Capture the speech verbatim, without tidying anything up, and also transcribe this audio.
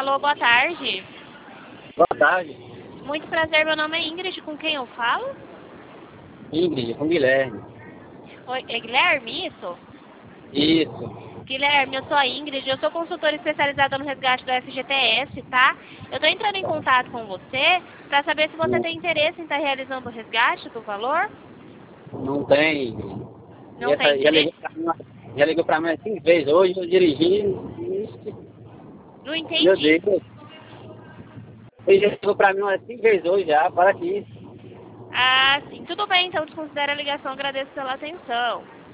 Alô, boa tarde. Boa tarde. Muito prazer, meu nome é Ingrid, com quem eu falo? Ingrid, com Guilherme. Oi, é Guilherme, isso? Isso. Guilherme, eu sou a Ingrid, eu sou consultora especializada no resgate do F G T S, tá? Eu tô entrando em contato com você para saber se você Não, tem interesse em estar realizando o resgate do valor. não tem. E Não tem essa, já interesse? ligou pra mim, já ligou pra mim umas cinco vezes hoje, eu dirigi. Ixi, Não meu entendi. Deus. Ele já ligou pra mim umas cinco vezes hoje já, para aqui. Ah, sim. Tudo bem, então desconsidera a ligação, agradeço pela atenção.